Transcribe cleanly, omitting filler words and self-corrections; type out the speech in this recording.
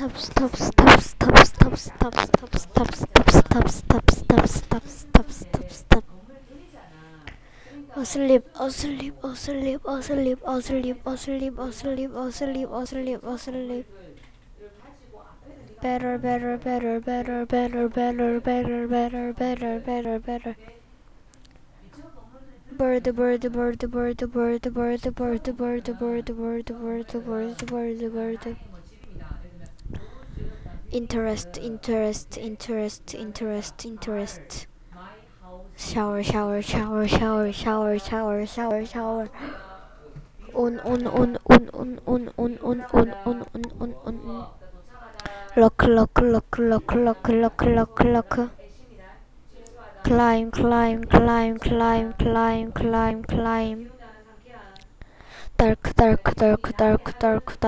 stop, stop, stop, stop, stop, stop, stop, stop, stop, stop, stop, stop, stop, stop, stop. Asleep, asleep, asleep, asleep, asleep, asleep, asleep, asleep, asleep, asleep. Better, better, better, better, better, better, better, better, better, better, better. Bird, bird, bird, bird, bird, bird, bird, bird, bird, bird, bird, bird, bird, bird. Interest, interest, interest, interest, interest. Shower, shower, shower, shower, shower, shower, shower, shower. On. Lock, lock, lock, lock, lock, lock, lock, lock. Climb, climb, climb, climb, climb, climb, climb. Dark, dark, dark, dark, dark, dark.